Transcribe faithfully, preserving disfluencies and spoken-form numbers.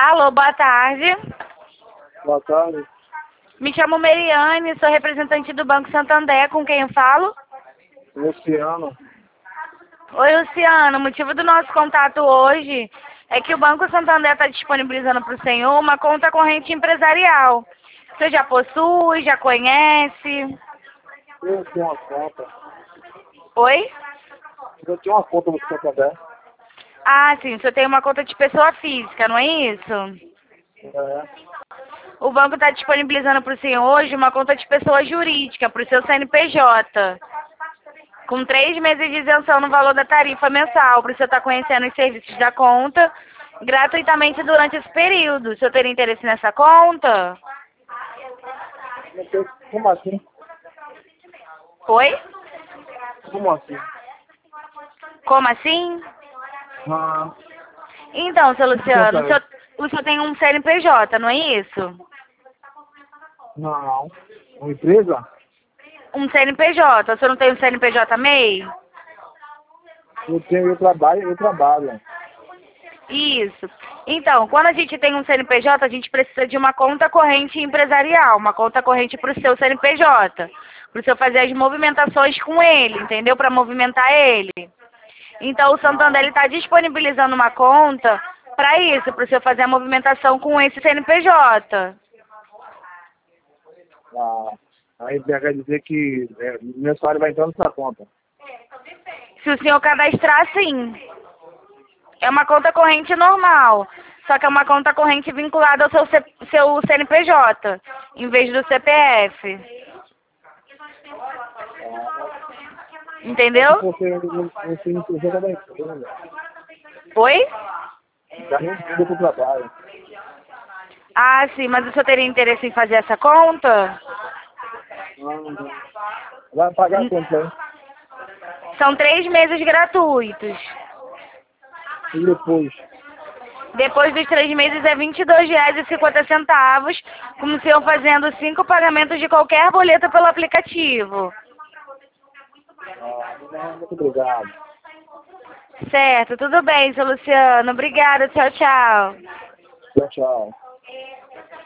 Alô, boa tarde. Boa tarde. Me chamo Meriane, sou representante do Banco Santander, com quem eu falo? Luciano. Oi, Luciano. O motivo do nosso contato hoje é que o Banco Santander está disponibilizando para o senhor uma conta corrente empresarial. Você já possui, já conhece? Eu tenho uma conta. Oi? Eu tenho uma conta no Santander. Ah, sim, o senhor tem uma conta de pessoa física, não é isso? É. O banco está disponibilizando para o senhor hoje uma conta de pessoa jurídica, para o seu C N P J, com três meses de isenção no valor da tarifa mensal, para o senhor estar conhecendo os serviços da conta gratuitamente durante esse período. O senhor teria interesse nessa conta? Não tem- Como assim? Oi? Como assim? Como assim? Ah, Então, seu que conta Luciano, o é? senhor, o senhor tem um C N P J, não é isso? Não. Uma empresa? Um C N P J. O senhor não tem um C N P J M E I? Eu tenho, eu trabalho, eu trabalho. Isso. Então, quando a gente tem um C N P J, a gente precisa de uma conta corrente empresarial, uma conta corrente para o seu C N P J, para o senhor fazer as movimentações com ele, entendeu? Para movimentar ele. Então, o Santander está disponibilizando uma conta para isso, para o senhor fazer a movimentação com esse C N P J. Ah, aí quer dizer que é, meu salário vai entrar nessa conta. Se o senhor cadastrar, sim. É uma conta corrente normal, só que é uma conta corrente vinculada ao seu, C, seu C N P J, em vez do C P F. Entendeu? Você, você não precisa da empresa. Oi? Já não precisa do trabalho. Ah, sim, mas o senhor teria interesse em fazer essa conta? Ah, vai pagar quanto, hein? São três meses gratuitos. E depois? Depois dos três meses é vinte e dois reais e cinquenta centavos, como se eu fazendo cinco pagamentos de qualquer boleto pelo aplicativo. Ah, não, muito obrigado. Certo, tudo bem, seu Luciano. Obrigada, tchau, tchau. Tchau, tchau.